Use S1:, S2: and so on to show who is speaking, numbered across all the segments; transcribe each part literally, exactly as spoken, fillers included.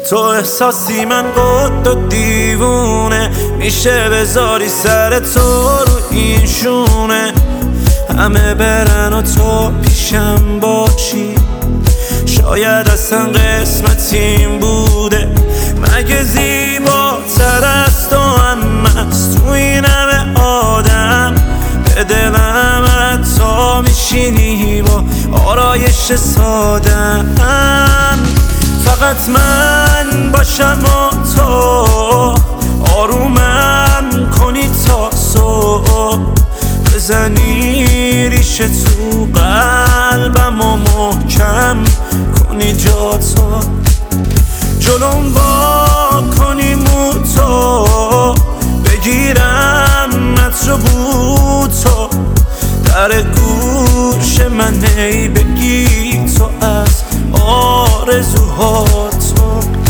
S1: تو احساسی من قد و دیوونه، میشه بذاری سر تو رو این شونه. همه برن و تو پیشم باشی، شاید اصلا قسمتیم بوده. مگه زیباتر از تو هم هست تو این همه آدم؟ به دلم حتی میشینی با آرایش سادم. فقط من باشم و تو آرومم کنی تا صبح، بزنی ریشه تو قلبم و محکم کنی جا تو. جلوم با کنی موتو بگیرم متر بوتو، در گوش من هی بگی تو از آرزوهاتو.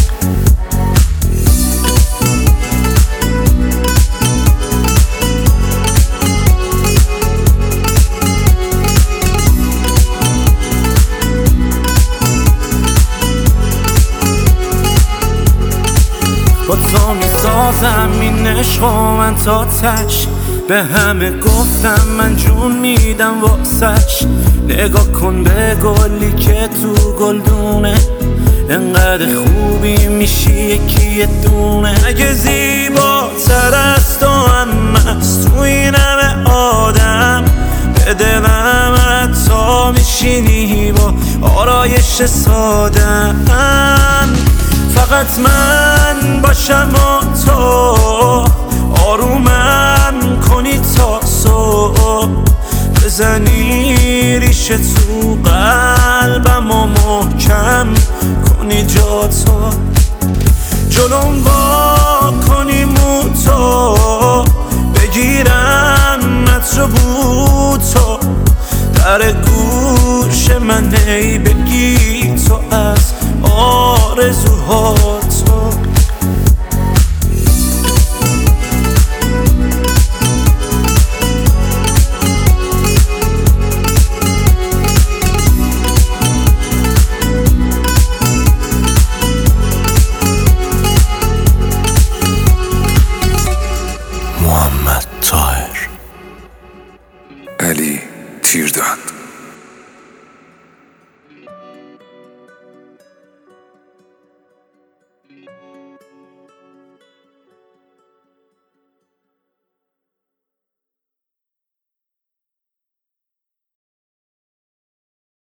S1: با تو میسازم این عشق و من تا تش، به همه گفتم من جون میدم واسش. نگاه کن به گلی که تو گلدونه، انقدر خوبی میشی یکی دونه. اگه زیباتر از تو هم هست تو این همه آدم؟ به دلم حتی میشینی با آرایش سادم. فقط من باشم و تو آرومم کنی تا صبح، بزنی ریشه تو قلبم و محکم کنی جا تو. جلوم با کنی موتو بگیرم متر بوتو، در گوش من هی بگی تو از آرزوهاتو.
S2: محمد طاهر، علی تیردان.